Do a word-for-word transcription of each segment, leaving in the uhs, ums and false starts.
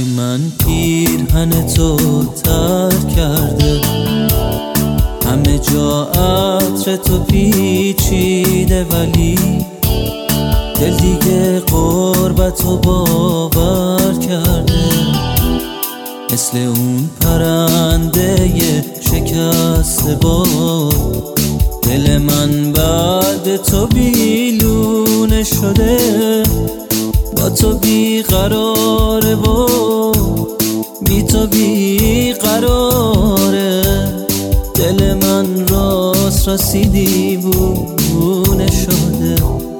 من پیرهن تو تر کرده، همه جا عطر تو پیچیده، ولی دل دیگه غربتو باور کرده. مثل اون پرنده شکسته باد، دل من بعد تو بیلونه شده. با تو بیقراره و بی تو بیقراره، دل من راست راستی دیوونه شده.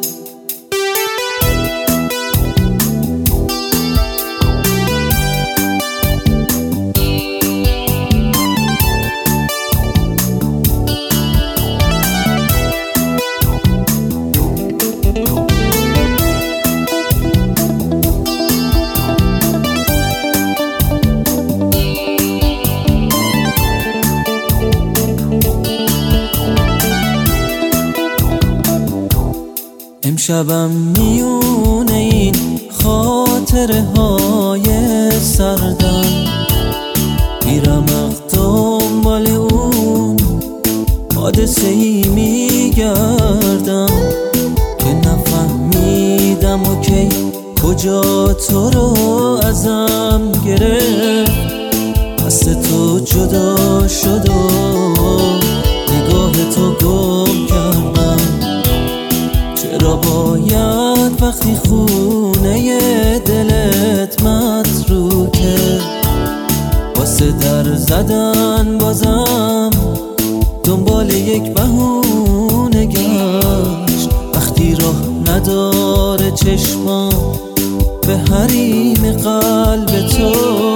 امشبم میونه این خاطره های سردم، میرم دنبال اون حادثه ای میگردم که نفهمیدم و کی کجا تو رو ازم گرفت. دست تو جدا شد و نگاه تو گم کردم. چرا باید وقتی خونه دلت متروکه، واسه در زدن بازم دنبال یک بهونه گشت؟ وقتی راه نداره چشمام به حریم قلب تو،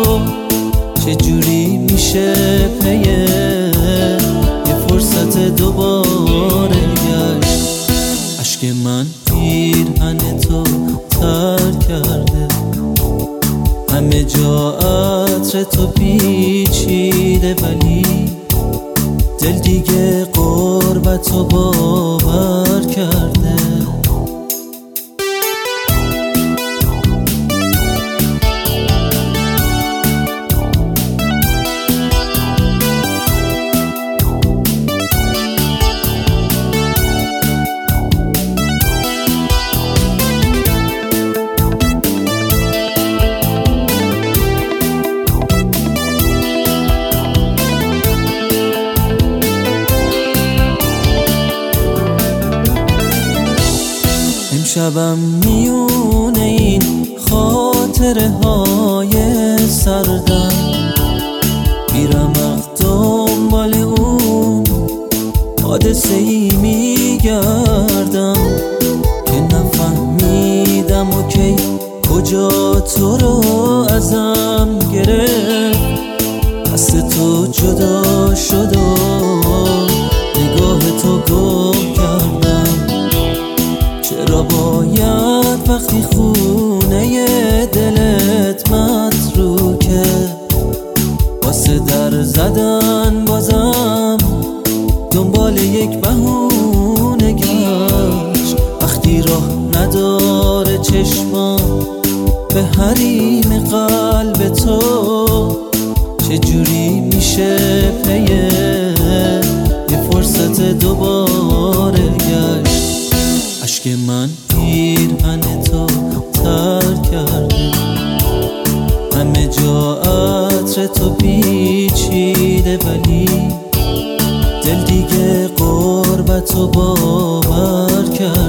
چجوری میشه پیه یه فرصت دوباره گشت؟ عشق من پیرهن تو تر کرده، همه جا عطر تو پیچیده، ولی دل دیگه غربتو باور کرده. امشبم میونه این خاطره های سردم، میرم دنبال اون حادثه ای میگردم که نفهمیدم و کی کجا تو رو ازم گرفت. دست تو جدا شد و نگاه تو گم کردم. چرا باید وقتی خونه دلت متروکه، واسه در زدن بازم دنبال یک بهونه گشت؟ وقتی راه نداره چشمام به حریم قلب تو، چجوری میشه پیه یه فرصت دوباره گشت؟ عشق من پیرهن تو تر کرده، همه جا عطر تو پیچیده، ولی دل دیگه غربتو باور کرده.